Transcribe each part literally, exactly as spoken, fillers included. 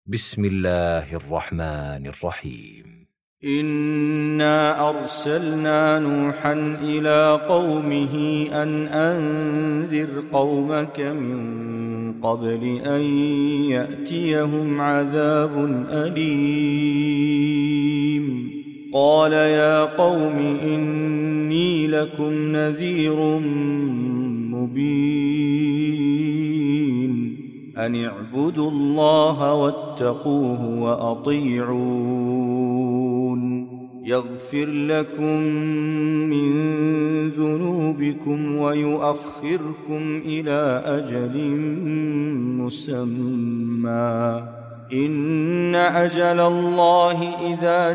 بسم الله الرحمن الرحيم. إنا أرسلنا نوحا إلى قومه أن أنذر قومك من قبل أن يأتيهم عذاب أليم. قال يا قوم إني لكم نذير مبين أن اعبدوا الله واتقوه وأطيعون يغفر لكم من ذنوبكم ويؤخركم إلى أجل مسمى إن أجل الله إذا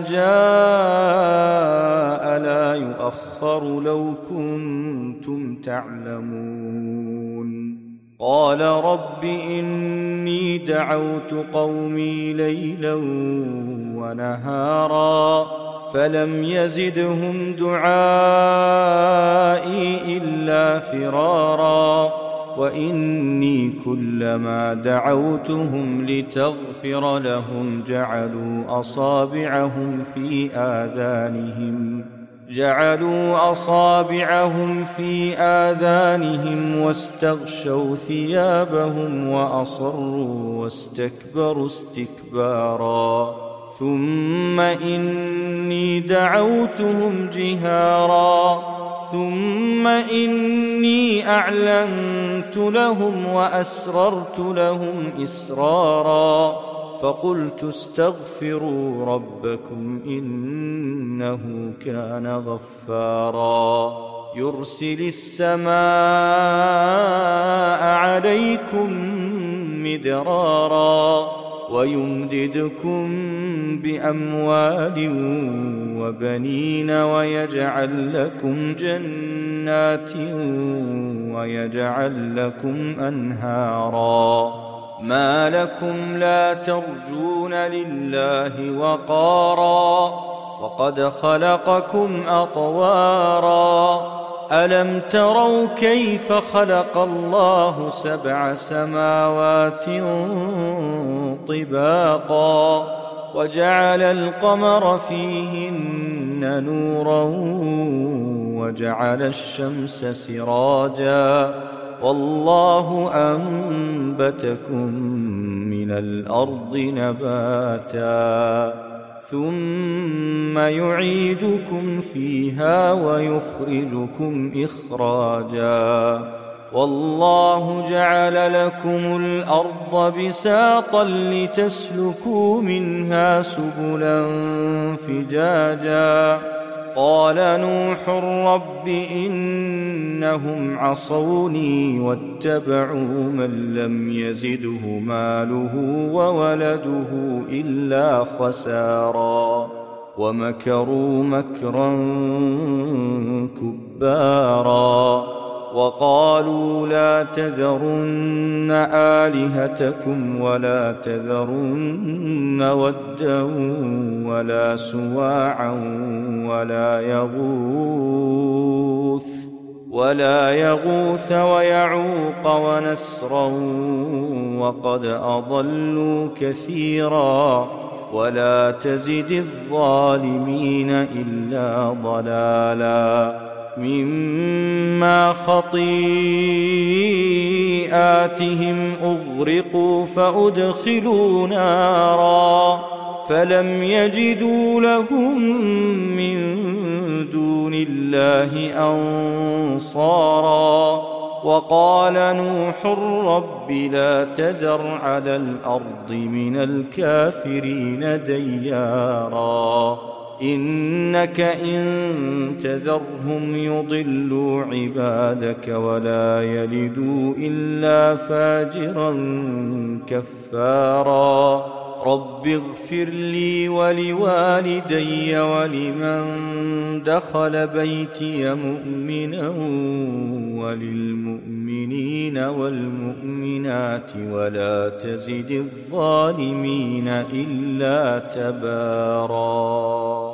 جاء لا يؤخر لو كنتم تعلمون. قال رب إني دعوت قومي ليلا ونهارا فلم يزدهم دعائي إلا فرارا وإني كلما دعوتهم لتغفر لهم جعلوا أصابعهم في آذانهم جعلوا أصابعهم في آذانهم واستغشوا ثيابهم وأصروا واستكبروا استكبارا ثم إني دعوتهم جهارا ثم إني أعلنت لهم وأسررت لهم إسرارا فقلت استغفروا ربكم إنه كان غفارا يرسل السماء عليكم مدرارا ويمددكم بأموال وبنين ويجعل لكم جنات ويجعل لكم أنهارا ما لكم لا ترجون لله وقارا وقد خلقكم أطوارا ألم تروا كيف خلق الله سبع سماوات طباقا وجعل القمر فيهن نورا وجعل الشمس سراجا والله أنبتكم من الأرض نباتا ثم يعيدكم فيها ويخرجكم إخراجا والله جعل لكم الأرض بساطا لتسلكوا منها سبلا فجاجا قال نوح رب إنهم عصوني واتبعوا من لم يزده ماله وولده إلا خسارا ومكروا مكرا كبارا وقالوا لا تذرن آلهتكم ولا تذرن ودا ولا سواعا ولا يغوث ولا يغوث ويعوق ونسرا وقد أضلوا كثيرا ولا تزد الظالمين إلا ضلالا مما خطيئاتهم أغرقوا فأدخلوا نارا فلم يجدوا لهم من دون الله أنصارا وقال نوح رب لا تذر على الأرض من الكافرين ديارا إنك إن تذرهم يضلوا عبادك ولا يلدوا إلا فاجرا كفارا رب اغفر لي ولوالدي ولمن دخل بيتي مؤمنا وللمؤمنين والمؤمنات ولا تزد الظالمين إلا تبارا.